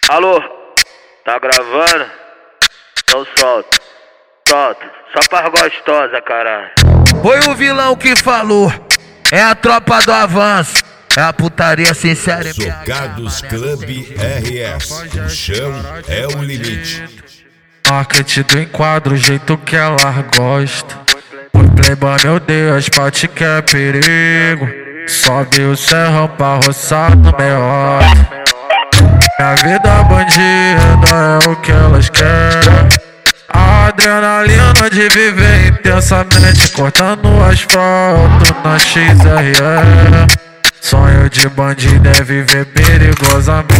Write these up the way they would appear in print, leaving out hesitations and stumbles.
Alô, tá gravando? Então solta, solta, só pra gostosa, caralho. Foi o vilão que falou, é a tropa do avanço, é a putaria sincera. Socados Club RS, o chão é o limite. Marketing do enquadro, o jeito que ela gosta. Foi playboy, meu Deus, pate que é perigo. Sobe o serrão pra roçar no meio. Minha vida bandida é o que elas querem. A adrenalina de viver intensamente, cortando o asfalto na XRE. Sonho de bandido é viver perigosamente.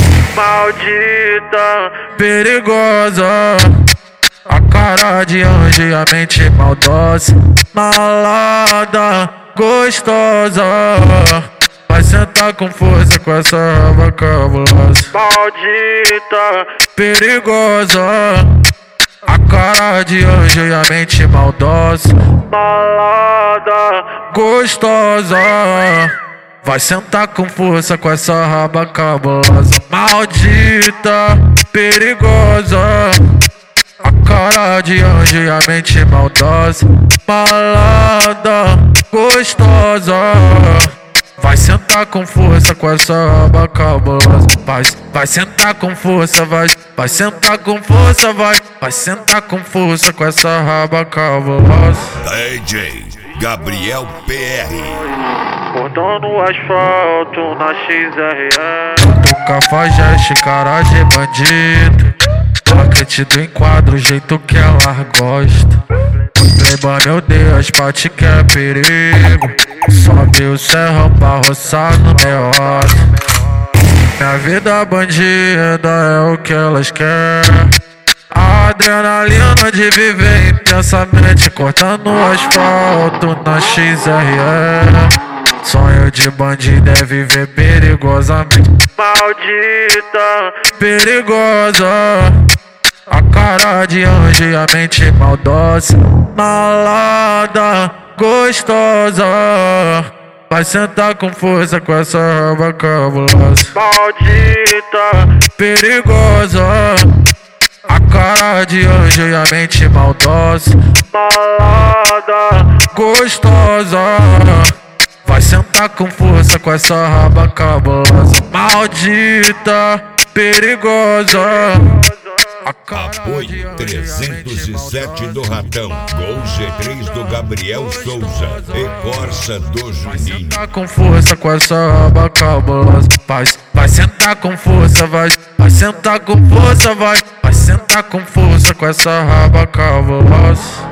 Maldita, perigosa, a cara de anjo e a mente maldosa. Malada, gostosa, vai sentar com força com essa raba cabulosa. Maldita, perigosa, a cara de anjo e a mente maldosa. Malada, gostosa, vai sentar com força com essa raba cabulosa. Maldita, perigosa, a cara de anjo e a mente maldosa. Malada, gostosa, vai sentar com força com essa raba cabulosa. Vai sentar com força, vai sentar com força, vai sentar com força com essa raba cabulosa. DJ Gabriel PR, cortando o asfalto na XRE. Do cafajeste, cara de bandido. Marketing do enquadro, o jeito que ela gosta. Playboy, meu Deus, pate que é perigo. Sobe o serrão pra roçar no meio. Minha vida bandida é o que elas querem. A adrenalina de viver intensamente, cortando o asfalto na XRE. Sonho de bandido é viver perigosamente. Maldita, perigosa, a cara de anjo e a mente maldosa. Malada, gostosa, vai sentar com força com essa raba cabulosa. Maldita, perigosa, a cara de anjo e a mente maldosa. Malada, gostosa, vai sentar com força com essa raba cabulosa. Maldita, perigosa, a cara apoio 307 do Ratão, Gol G3 do Gabriel Souza e Corsa do Juninho. Vai sentar com força com essa raba cabulosa. Vai sentar com força, vai sentar com força, vai sentar com força com essa raba cabulosa.